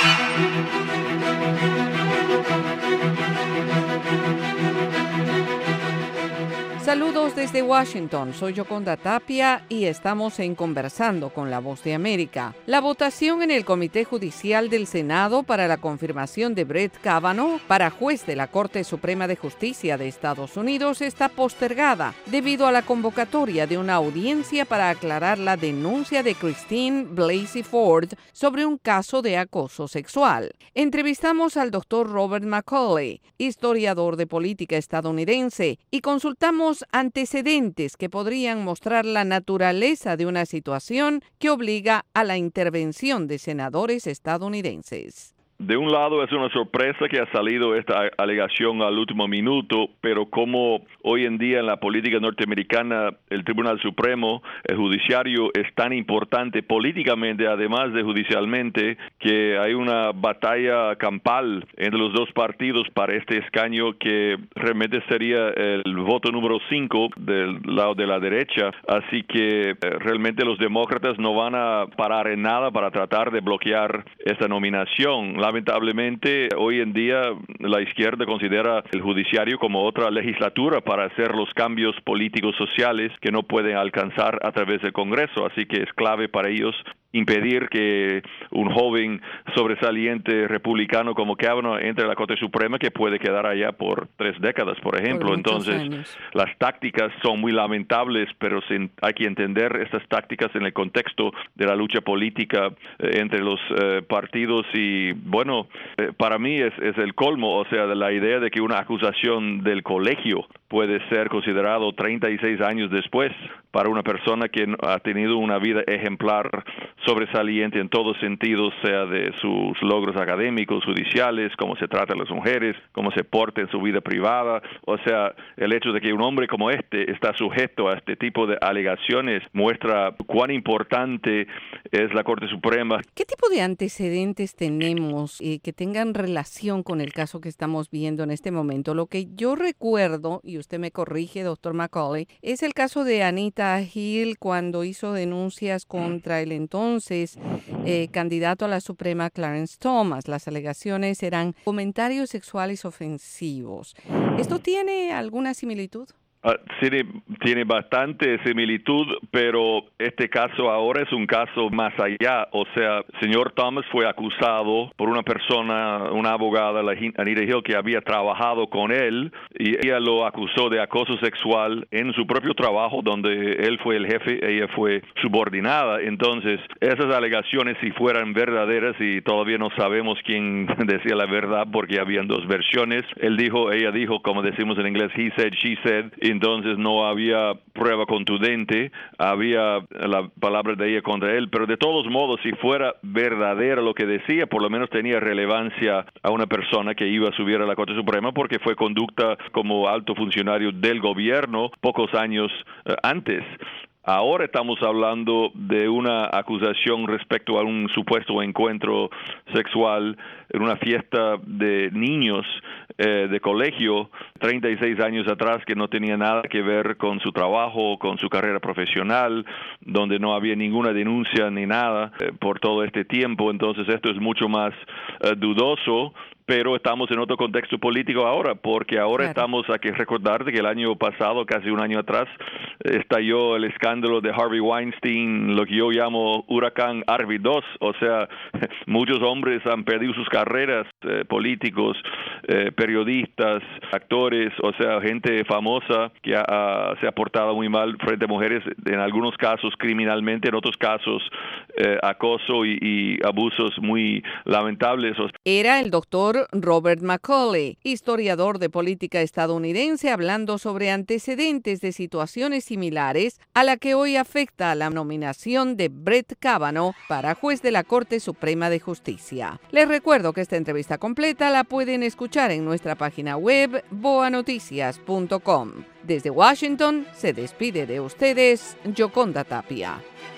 Saludos desde Washington, soy Yoconda Tapia y estamos en Conversando con la Voz de América. La votación en el Comité Judicial del Senado para la confirmación de Brett Kavanaugh para juez de la Corte Suprema de Justicia de Estados Unidos está postergada debido a la convocatoria de una audiencia para aclarar la denuncia de Christine Blasey Ford sobre un caso de acoso sexual. Entrevistamos al doctor Robert McCauley, historiador de política estadounidense, y consultamos antecedentes que podrían mostrar la naturaleza de una situación que obliga a la intervención de senadores estadounidenses. De un lado es una sorpresa que ha salido esta alegación al último minuto, pero como hoy en día en la política norteamericana el Tribunal Supremo, el judiciario es tan importante políticamente, además de judicialmente, que hay una batalla campal entre los dos partidos para este escaño que realmente sería el voto número 5 del lado de la derecha, así que realmente los demócratas no van a parar en nada para tratar de bloquear esta nominación. Lamentablemente, hoy en día la izquierda considera el judiciario como otra legislatura para hacer los cambios políticos sociales que no pueden alcanzar a través del Congreso, así que es clave para ellos impedir que un joven sobresaliente republicano como Kavanaugh entre a la Corte Suprema, que puede quedar allá por 3 décadas, por ejemplo. Entonces, las tácticas son muy lamentables, pero hay que entender estas tácticas en el contexto de la lucha política entre los partidos y, bueno, para mí es el colmo, o sea, de la idea de que una acusación del colegio puede ser considerado 36 años después para una persona que ha tenido una vida ejemplar, sobresaliente en todos sentidos, sea de sus logros académicos, judiciales, cómo se trata a las mujeres, cómo se porta en su vida privada. O sea, el hecho de que un hombre como este está sujeto a este tipo de alegaciones muestra cuán importante es la Corte Suprema. ¿Qué tipo de antecedentes tenemos que tengan relación con el caso que estamos viendo en este momento? Lo que yo recuerdo, y usted me corrige, doctor McCauley, es el caso de Anita Hill cuando hizo denuncias contra el entonces candidato a la Suprema Clarence Thomas. Las alegaciones eran comentarios sexuales ofensivos. ¿Esto tiene alguna similitud? Tiene bastante similitud, pero este caso ahora es un caso más allá. O sea, señor Thomas fue acusado por una persona, una abogada, Anita Hill, que había trabajado con él, y ella lo acusó de acoso sexual en su propio trabajo, donde él fue el jefe, ella fue subordinada. Entonces, esas alegaciones, si fueran verdaderas, y todavía no sabemos quién decía la verdad, porque habían dos versiones, ella dijo, como decimos en inglés, he said, she said. Entonces no había prueba contundente, había la palabra de ella contra él, pero de todos modos, si fuera verdadera lo que decía, por lo menos tenía relevancia a una persona que iba a subir a la Corte Suprema, porque fue conducta como alto funcionario del gobierno pocos años antes. Ahora estamos hablando de una acusación respecto a un supuesto encuentro sexual en una fiesta de niños de colegio 36 años atrás, que no tenía nada que ver con su trabajo, con su carrera profesional, donde no había ninguna denuncia ni nada por todo este tiempo. Entonces esto es mucho más dudoso. Pero estamos en otro contexto político ahora, porque ahora hay que recordar que el año pasado, casi un año atrás, estalló el escándalo de Harvey Weinstein, lo que yo llamo huracán Harvey 2. O sea, muchos hombres han perdido sus carreras, políticos, periodistas, actores, o sea, gente famosa que se ha portado muy mal frente a mujeres, en algunos casos criminalmente, en otros casos acoso y abusos muy lamentables. Era el doctor Robert McCauley, historiador de política estadounidense, hablando sobre antecedentes de situaciones similares a la que hoy afecta a la nominación de Brett Kavanaugh para juez de la Corte Suprema de Justicia. Les recuerdo que esta entrevista completa la pueden escuchar en nuestra página web boanoticias.com. Desde Washington se despide de ustedes Yoconda Tapia.